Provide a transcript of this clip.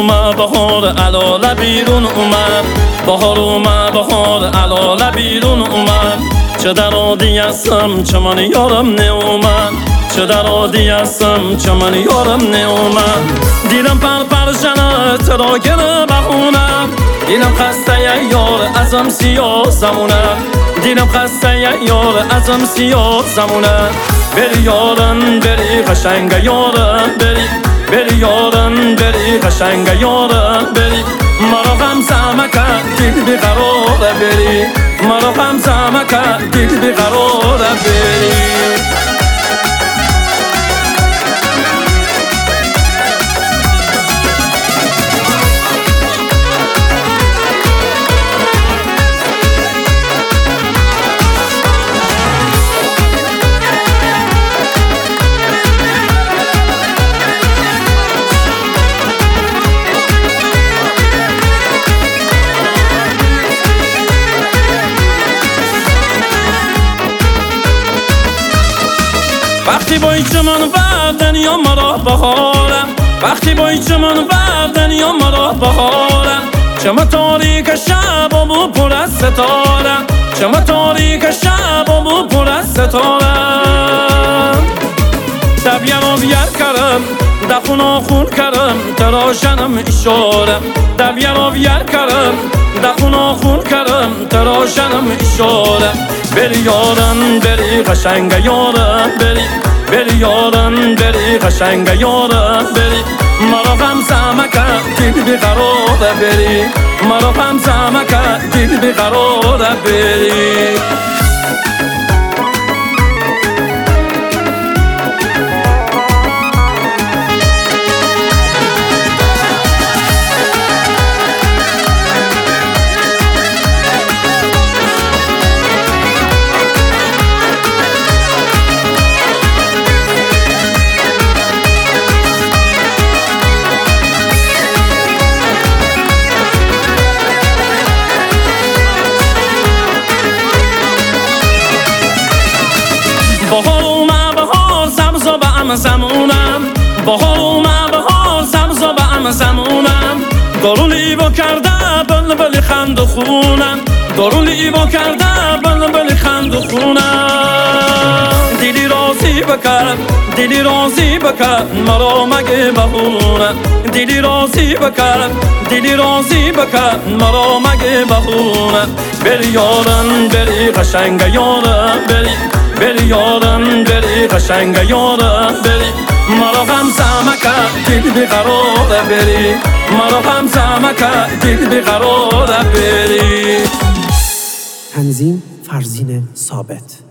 اومد بهار علاله بیرون اومد، بهار اومد بهار علاله بیرون اومد. چه در عادی هستم چه من یارم نه اومد، چه در عادی هستم چه من یارم نه اومد. دیدم پرپرشنه ترا گره بخونم، دیدم خسته یار ازم سیاه زمونه، دیدم خسته یار ازم سیاه زمونه. بری یارم بری قشنگ یارم بری، بری یارم بری قشنگ یارم بری. مرا غمزه مکن دل بیقراره بری، مرا غمزه مکن دل بیقراره بری. وقتی با چمن و دنیا مرا بهارم، وقتی با چمن و دنیا مرا بهارم. چما تاریک شبامو پر از ستاره، چما تاریک شبامو پر از ستاره. دبیرو بیار کرم دخونا خون کرم تراشنم اشاره، دبیرو بیار کرم دخونا خون کرم تراشنم اشاره. بری یارم بری قشنگ یارم بری، بری یارم بری قشنگ یارم بری. مرا غمزه مکن دل بیقراره بری، مرا غمزه مکن دل بیقراره بری. بهار اومد بهار سبز و بعم زمونم، بهار اومد بهار سبز و بعم زمونم. دارو لیبا کرده بلبل خند و خونم، دارو لیبا کرده بلبل خند و خونم. دیلی رازی بکن دیلی رازی بکن مرا مگه بهونه، دیلی رازی بکن دیلی رازی بکن مرا مگه بهونه. بری یارم بری قشنگ یارم بری، بری یارم بری قشنگ یارم بری. مرا غمزه مکن دل بیقراره بری، مرا غمزه مکن دل بیقراره بری. تنظیم فرزین ثابت.